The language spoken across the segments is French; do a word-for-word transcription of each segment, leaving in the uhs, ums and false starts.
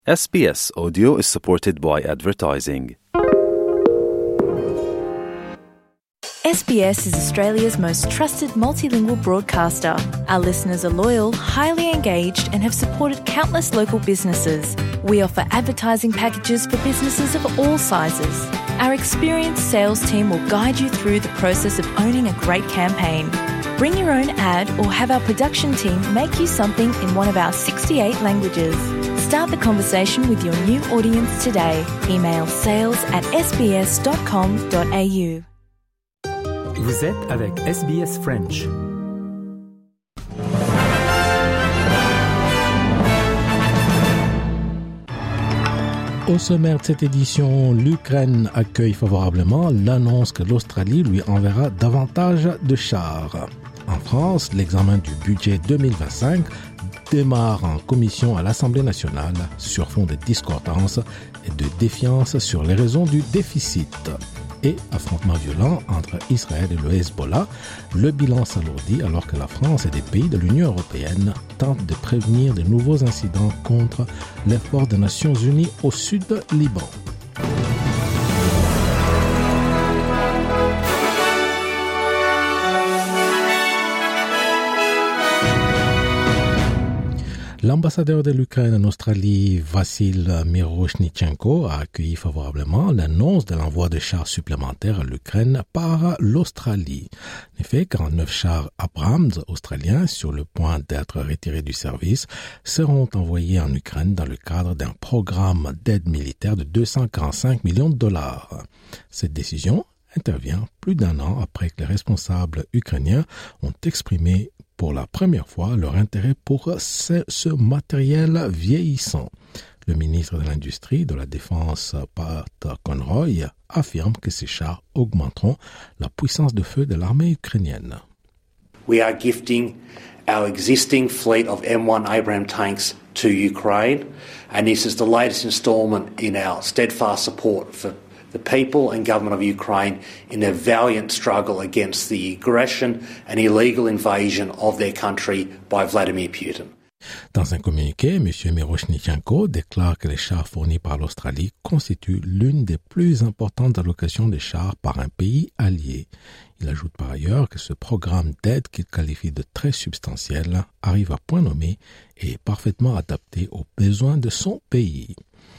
S B S Audio is supported by advertising. S B S is Australia's most trusted multilingual broadcaster. Our listeners are loyal, highly engaged, and have supported countless local businesses. We offer advertising packages for businesses of all sizes. Our experienced sales team will guide you through the process of owning a great campaign. Bring your own ad or have our production team make you something in one of our sixty-eight languages. Start the conversation with your new audience today. Email sales at s b s dot com dot a u. Vous êtes avec S B S French. Au sommaire de cette édition, l'Ukraine accueille favorablement l'annonce que l'Australie lui enverra davantage de chars. En France, l'examen du budget deux mille vingt-cinq démarre en commission à l'Assemblée nationale sur fond de discordance et de défiance sur les raisons du déficit. Et affrontements violents entre Israël et le Hezbollah, le bilan s'alourdit alors que la France et des pays de l'Union européenne tentent de prévenir de nouveaux incidents contre les forces des Nations Unies au sud Liban. L'ambassadeur de l'Ukraine en Australie, Vassil Miroshnichenko, a accueilli favorablement l'annonce de l'envoi de chars supplémentaires à l'Ukraine par l'Australie. En effet, quarante-neuf chars Abrams australiens sur le point d'être retirés du service seront envoyés en Ukraine dans le cadre d'un programme d'aide militaire de deux cent quarante-cinq millions de dollars. Cette décision intervient plus d'un an après que les responsables ukrainiens ont exprimé pour la première fois leur intérêt pour ce, ce matériel vieillissant. Le ministre de l'Industrie de la Défense, Pat Conroy, affirme que ces chars augmenteront la puissance de feu de l'armée ukrainienne. We are gifting our existing fleet of M one Abrams tanks to Ukraine, and this is the latest instalment in our steadfast support for the people and government of Ukraine in their valiant struggle against the aggression and illegal invasion of their country by Vladimir Putin. Dans un communiqué, M. Miroshnichenko déclare que les chars fournis par l'Australie constituent l'une des plus importantes allocations de chars par un pays allié. Il ajoute par ailleurs que ce programme d'aide qu'il qualifie de très substantiel arrive à point nommé et est parfaitement adapté aux besoins de son pays.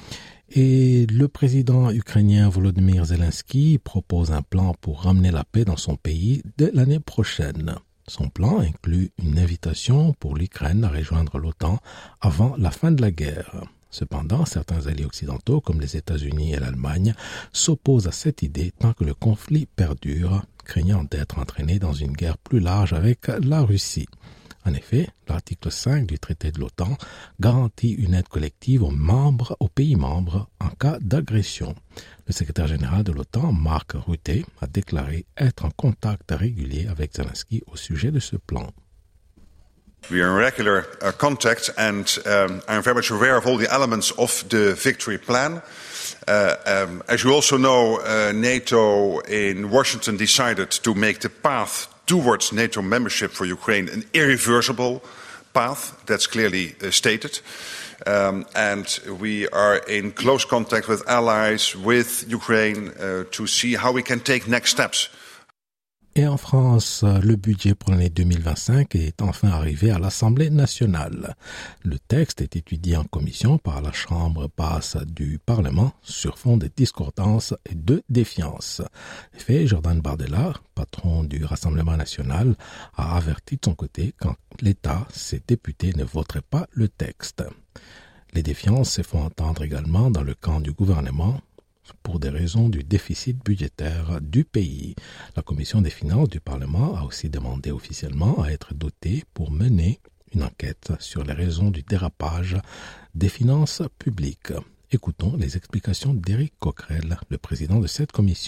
Et le président ukrainien Volodymyr Zelensky propose un plan pour ramener la paix dans son pays dès l'année prochaine. Son plan inclut une invitation pour l'Ukraine à rejoindre l'OTAN avant la fin de la guerre. Cependant, certains alliés occidentaux, comme les États-Unis et l'Allemagne, s'opposent à cette idée tant que le conflit perdure, craignant d'être entraîné dans une guerre plus large avec la Russie. En effet, l'article cinq du traité de l'OTAN garantit une aide collective aux membres, aux pays membres en cas d'agression. Le secrétaire général de l'OTAN, Mark Rutte, a déclaré être en contact régulier avec Zelensky au sujet de ce plan. We are in regular uh, contact and um, I'm very much aware of all the elements of the victory plan. Uh, um, as you also know, uh, NATO in Washington decided to make the path towards NATO membership for Ukraine an irreversible path. That's clearly uh, stated. Um, and we are in close contact with allies, with Ukraine, uh, to see how we can take next steps. Et en France, le budget pour l'année deux mille vingt-cinq est enfin arrivé à l'Assemblée nationale. Le texte est étudié en commission par la Chambre basse du Parlement sur fond de discordance et de défiance. En effet, Jordan Bardella, patron du Rassemblement national, a averti de son côté quand l'État, ses députés, ne voteraient pas le texte. Les défiances se font entendre également dans le camp du gouvernement pour des raisons du déficit budgétaire du pays. La Commission des finances du Parlement a aussi demandé officiellement à être dotée pour mener une enquête sur les raisons du dérapage des finances publiques. Écoutons les explications d'Éric Coquerel, le président de cette commission.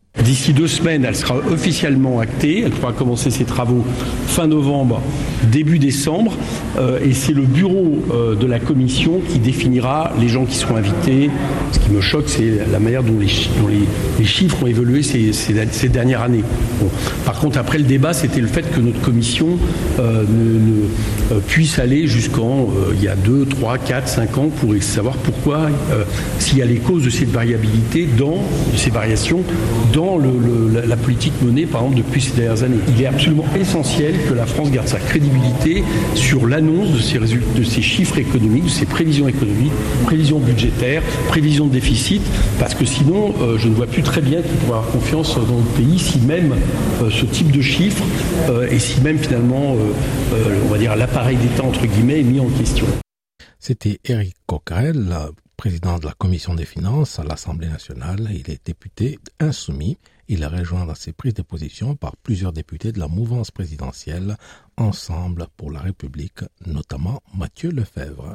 D'ici deux semaines, elle sera officiellement actée. Elle pourra commencer ses travaux fin novembre, début décembre. Euh, et c'est le bureau euh, de la commission qui définira les gens qui seront invités. Ce qui me choque, c'est la manière dont les, dont les, les chiffres ont évolué ces, ces, ces dernières années. Bon. Par contre, après le débat, c'était le fait que notre commission euh, ne, ne euh, puisse aller jusqu'en euh, il y a deux, trois, quatre, cinq ans pour savoir pourquoi, euh, s'il y a les causes de cette variabilité, dans de ces variations, dans Dans le, le, la politique menée, par exemple, depuis ces dernières années. Il est absolument essentiel que la France garde sa crédibilité sur l'annonce de ces, résultats, de ces chiffres économiques, de ces prévisions économiques, prévisions budgétaires, prévisions de déficit, parce que sinon, euh, je ne vois plus très bien qui pourrait avoir confiance dans notre pays si même euh, ce type de chiffres euh, et si même finalement, euh, euh, on va dire, l'appareil d'État, entre guillemets, est mis en question. C'était Éric Coquerel, président de la Commission des finances à l'Assemblée nationale. Il est député insoumis. Il est rejoint dans ses prises de position par plusieurs députés de la mouvance présidentielle Ensemble pour la République, notamment Mathieu Lefebvre.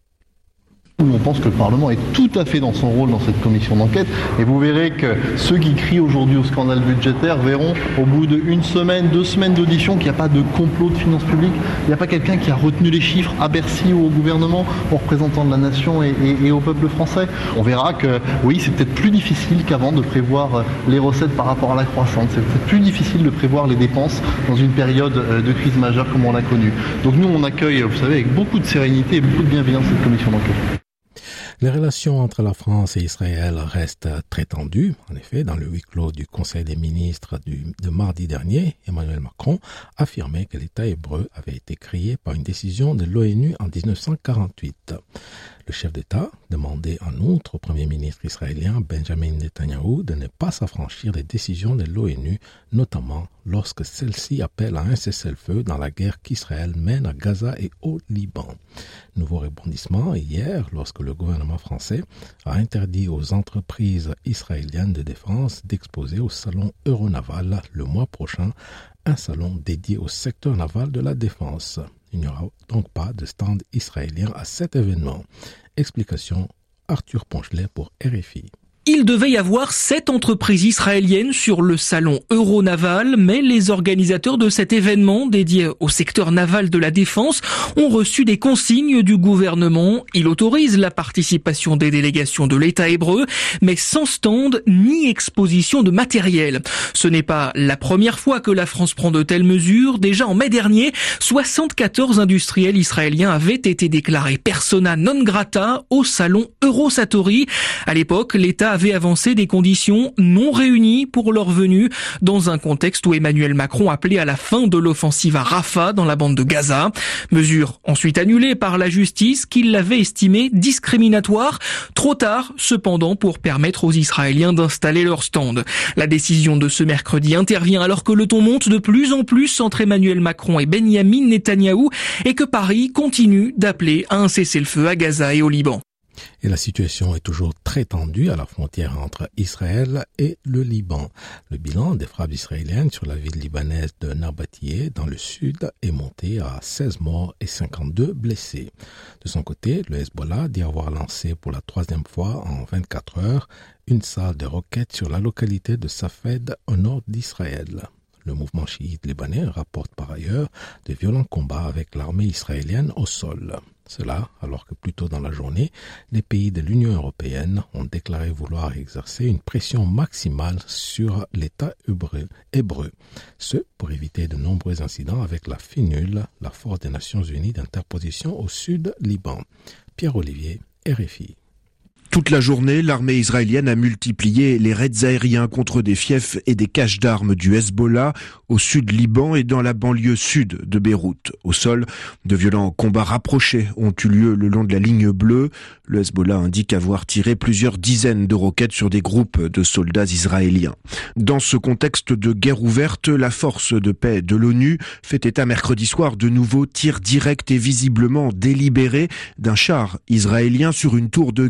On pense que le Parlement est tout à fait dans son rôle dans cette commission d'enquête et vous verrez que ceux qui crient aujourd'hui au scandale budgétaire verront au bout d'une semaine, deux semaines d'audition qu'il n'y a pas de complot de finances publiques, il n'y a pas quelqu'un qui a retenu les chiffres à Bercy ou au gouvernement, aux représentants de la nation et, et, et au peuple français. On verra que oui, c'est peut-être plus difficile qu'avant de prévoir les recettes par rapport à la croissance, c'est peut-être plus difficile de prévoir les dépenses dans une période de crise majeure comme on l'a connue. Donc nous on accueille, vous savez, avec beaucoup de sérénité et beaucoup de bienveillance cette commission d'enquête. Les relations entre la France et Israël restent très tendues. En effet, dans le huis clos du Conseil des ministres du, de mardi dernier, Emmanuel Macron affirmait que l'État hébreu avait été créé par une décision de l'ONU en dix-neuf cent quarante-huit. Le chef d'État demandait en outre au Premier ministre israélien Benjamin Netanyahou de ne pas s'affranchir des décisions de l'ONU, notamment lorsque celle-ci appelle à un cessez-le-feu dans la guerre qu'Israël mène à Gaza et au Liban. Nouveau rebondissement hier lorsque le gouvernement français a interdit aux entreprises israéliennes de défense d'exposer au salon Euronaval le mois prochain, un salon dédié au secteur naval de la défense. Il n'y aura donc pas de stand israélien à cet événement. Explication Arthur Ponchelet pour R F I. Il devait y avoir sept entreprises israéliennes sur le salon Euronaval, mais les organisateurs de cet événement dédié au secteur naval de la défense ont reçu des consignes du gouvernement. Il autorise la participation des délégations de l'État hébreu, mais sans stand ni exposition de matériel. Ce n'est pas la première fois que la France prend de telles mesures. Déjà en mai dernier, soixante-quatorze industriels israéliens avaient été déclarés persona non grata au salon Eurosatori. À l'époque, l'État avait avancé des conditions non réunies pour leur venue dans un contexte où Emmanuel Macron appelait à la fin de l'offensive à Rafah dans la bande de Gaza. Mesure ensuite annulée par la justice qui l'avait estimée discriminatoire. Trop tard, cependant, pour permettre aux Israéliens d'installer leur stand. La décision de ce mercredi intervient alors que le ton monte de plus en plus entre Emmanuel Macron et Benyamin Netanyahou et que Paris continue d'appeler à un cessez-le-feu à Gaza et au Liban. Et la situation est toujours très tendue à la frontière entre Israël et le Liban. Le bilan des frappes israéliennes sur la ville libanaise de Nabatiyeh dans le sud est monté à seize morts et cinquante-deux blessés. De son côté, le Hezbollah dit avoir lancé pour la troisième fois en vingt-quatre heures une salve de roquettes sur la localité de Safed au nord d'Israël. Le mouvement chiite libanais rapporte par ailleurs de violents combats avec l'armée israélienne au sol. Cela alors que plus tôt dans la journée, les pays de l'Union européenne ont déclaré vouloir exercer une pression maximale sur l'État hébreu, hébreu. Ce pour éviter de nombreux incidents avec la FINUL, la Force des Nations Unies d'interposition au sud Liban. Pierre-Olivier, R F I. Toute la journée, l'armée israélienne a multiplié les raids aériens contre des fiefs et des caches d'armes du Hezbollah au sud Liban et dans la banlieue sud de Beyrouth. Au sol, de violents combats rapprochés ont eu lieu le long de la ligne bleue. Le Hezbollah indique avoir tiré plusieurs dizaines de roquettes sur des groupes de soldats israéliens. Dans ce contexte de guerre ouverte, la force de paix de l'ONU fait état mercredi soir de nouveaux tirs directs et visiblement délibérés d'un char israélien sur une tour de guet de la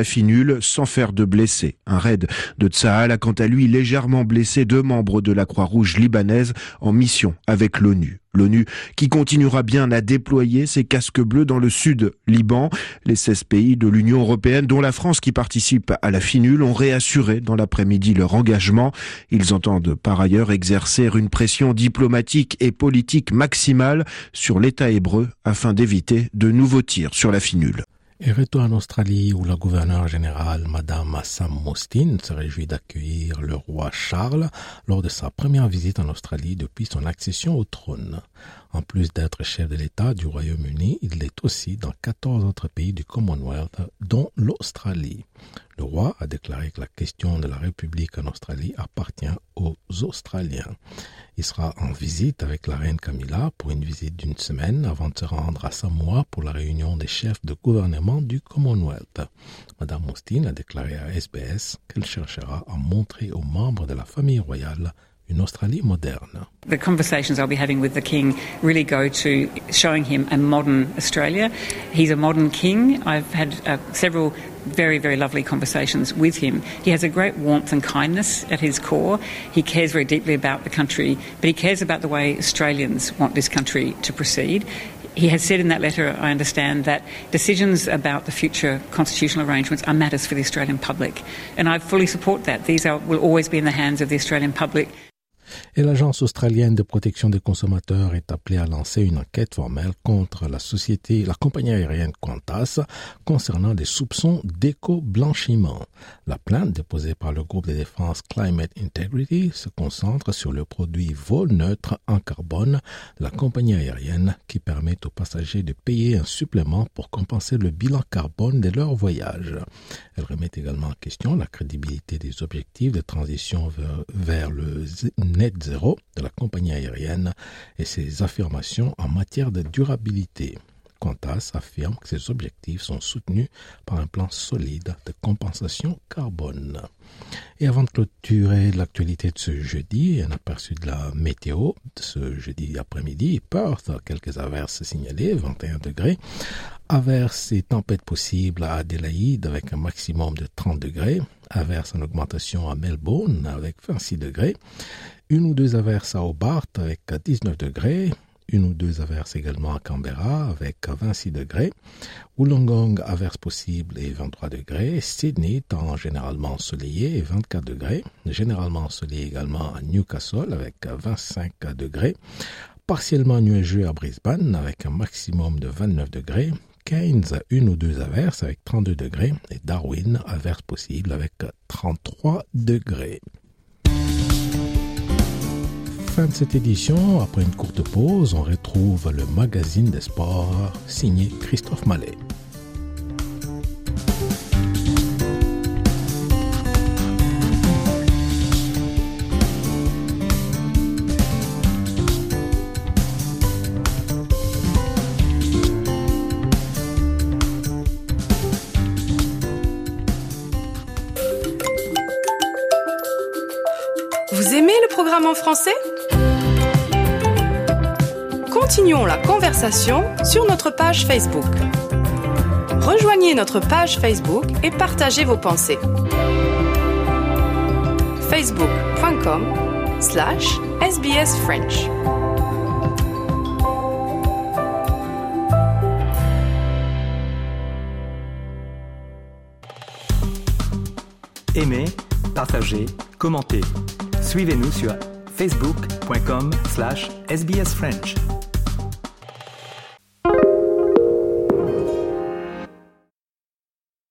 la finule sans faire de blessés. Un raid de Tsahal a quant à lui légèrement blessé deux membres de la Croix-Rouge libanaise en mission avec l'ONU. L'ONU qui continuera bien à déployer ses casques bleus dans le sud Liban. Les seize pays de l'Union européenne, dont la France qui participe à la finule, ont réassuré dans l'après-midi leur engagement. Ils entendent par ailleurs exercer une pression diplomatique et politique maximale sur l'État hébreu afin d'éviter de nouveaux tirs sur la finule. Et retour en Australie où la gouverneure générale, Madame Sam Mostyn, se réjouit d'accueillir le roi Charles lors de sa première visite en Australie depuis son accession au trône. En plus d'être chef de l'État du Royaume-Uni, il l'est aussi dans quatorze autres pays du Commonwealth, dont l'Australie. Le roi a déclaré que la question de la République en Australie appartient aux Australiens. Il sera en visite avec la reine Camilla pour une visite d'une semaine avant de se rendre à Samoa pour la réunion des chefs de gouvernement du Commonwealth. Madame Mostyn a déclaré à S B S qu'elle cherchera à montrer aux membres de la famille royale une Australie moderne. The conversations I'll be having with the King really go to showing him a modern Australia. He's a modern king. I've had uh, several very, very lovely conversations with him. He has a great warmth and kindness at his core. He cares very deeply about the country, but he cares about the way Australians want this country to proceed. He has said in that letter, I understand, that decisions about the future constitutional arrangements are matters for the Australian public. And I fully support that. These are, will always be in the hands of the Australian public. Et l'Agence australienne de protection des consommateurs est appelée à lancer une enquête formelle contre la société, la compagnie aérienne Qantas, concernant des soupçons d'éco-blanchiment. La plainte déposée par le groupe de défense Climate Integrity se concentre sur le produit vol neutre en carbone de la compagnie aérienne qui permet aux passagers de payer un supplément pour compenser le bilan carbone de leur voyage. Elle remet également en question la crédibilité des objectifs de transition vers, vers le net zéro de la compagnie aérienne et ses affirmations en matière de durabilité. Qantas affirme que ces objectifs sont soutenus par un plan solide de compensation carbone. Et avant de clôturer l'actualité de ce jeudi, un aperçu de la météo de ce jeudi après-midi. Perth, quelques averses signalées, vingt et un degrés. Averses et tempêtes possibles à Adélaïde avec un maximum de trente degrés. Averses en augmentation à Melbourne avec vingt-six degrés. Une ou deux averses à Hobart avec dix-neuf degrés. Une ou deux averses également à Canberra avec vingt-six degrés. Wollongong, averses possibles et vingt-trois degrés. Sydney, temps généralement ensoleillé et vingt-quatre degrés. Généralement ensoleillé également à Newcastle avec vingt-cinq degrés. Partiellement nuageux à Brisbane avec un maximum de vingt-neuf degrés. Cairns, une ou deux averses avec trente-deux degrés. Et Darwin, averses possibles avec trente-trois degrés. Fin de cette édition, après une courte pause, on retrouve le magazine des sports signé Christophe Mallet. Vous aimez le programme en français ? Continuons la conversation sur notre page Facebook. Rejoignez notre page Facebook et partagez vos pensées. facebook.com slash sbsfrench. Aimez, partagez, commentez. Suivez-nous sur facebook.com slash sbsfrench.